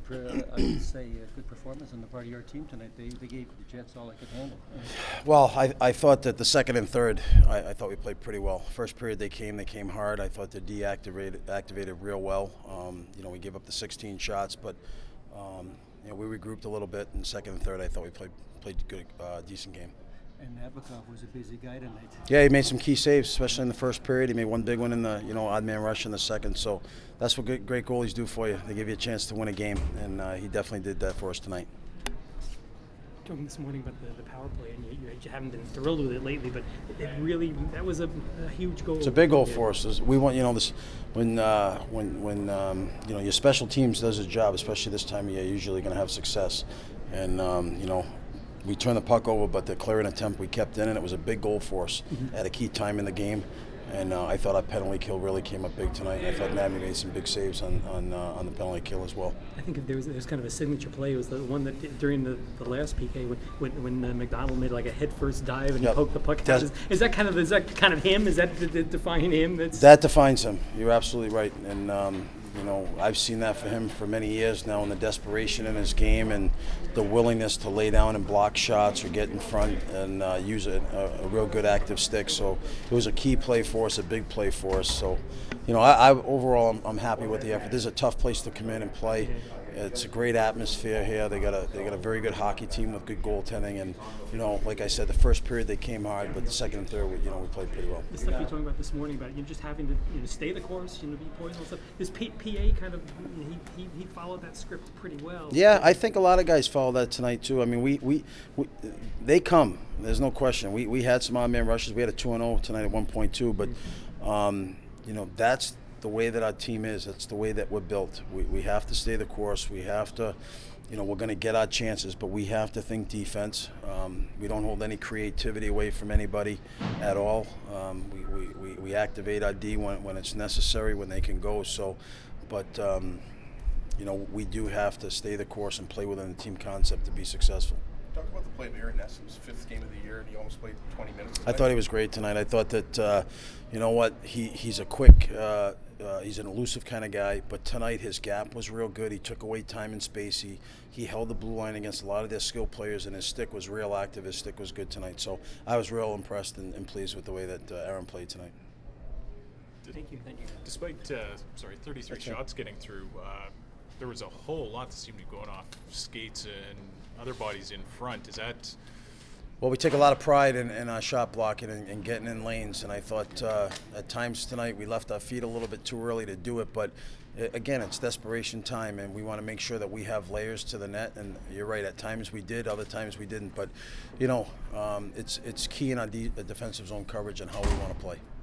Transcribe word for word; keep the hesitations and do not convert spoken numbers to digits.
uh, I'd say, a good performance on the part of your team tonight. They, they gave the Jets all they could handle. Well, I, I thought that the second and third, I, I thought we played pretty well. First period they came, they came hard. I thought they deactivated activated real well. Um, you know, we gave up the sixteen shots, but um, you know, we regrouped a little bit. In second and third, I thought we played played good, uh, decent game. And Nabokov was a busy guy tonight. Yeah, he made some key saves, especially in the first period. He made one big one in the, you know, odd man rush in the second. So that's what good, great goalies do for you. They give you a chance to win a game, and uh, he definitely did that for us tonight. Talking this morning about the, the power play, and you, you haven't been thrilled with it lately, but it really, that was a, a huge goal. It's a big goal for us. We want, you know, this when uh, when when um, you know, your special teams does its job, especially this time of year, you're usually going to have success, and um, you know. We turned the puck over, but the clearing attempt we kept in, and it was a big goal for us mm-hmm. at a key time in the game. And uh, I thought our penalty kill really came up big tonight. And I thought Nabby made some big saves on on, uh, on the penalty kill as well. I think there was, there was kind of a signature play. It was the one that did, during the, the last P K when when, when uh, McDonald made like a head first dive and yep. poked the puck out. Is, is that kind of is that kind of him? Is that d- d- define him? That's that defines him. You're absolutely right. And um, you know, I've seen that for him for many years now, and the desperation in his game and the willingness to lay down and block shots or get in front and uh, use a, a, a real good active stick. So it was a key play for us, a big play for us. So, you know, I, I overall I'm, I'm happy with the effort. This is a tough place to come in and play. It's a great atmosphere here. They got a they got a very good hockey team with good goaltending, and you know, like I said, the first period they came hard, but the second and third, we, you know, we played pretty well. The stuff you're talking about this morning about you know, just having to you know stay the course, you know, be poised and stuff. This P- PA kind of he, he he followed that script pretty well. Yeah, I think a lot of guys followed that tonight too. I mean, we we, we they come. There's no question. We we had some odd man rushes. We had a two and zero tonight at one point two, but um, you know, that's the way that our team is. That's the way that we're built. We we have to stay the course. We have to, you know, we're going to get our chances, but we have to think defense. Um, we don't hold any creativity away from anybody at all. Um, we, we, we, we activate our D when, when it's necessary, when they can go. So, but, um, you know, we do have to stay the course and play within the team concept to be successful. Talk about the play of Aaron Ness's fifth game of the year, and he almost played twenty minutes. I thought he was great tonight. I thought that, uh, you know what, he, he's a quick, uh, uh, he's an elusive kind of guy, but tonight his gap was real good. He took away time and space. He, he held the blue line against a lot of their skilled players, and his stick was real active. His stick was good tonight. So I was real impressed and, and pleased with the way that uh, Aaron played tonight. Thank you. Thank you. Despite, uh, sorry, thirty-three That's shots it. getting through, uh, there was a whole lot that seemed to be going off skates and other bodies in front. Is that... Well, we take a lot of pride in, in our shot blocking and, and getting in lanes, and I thought uh, at times tonight we left our feet a little bit too early to do it, but uh, again, it's desperation time, and we want to make sure that we have layers to the net, and you're right, at times we did, other times we didn't, but, you know, um, it's, it's key in our de- defensive zone coverage and how we want to play.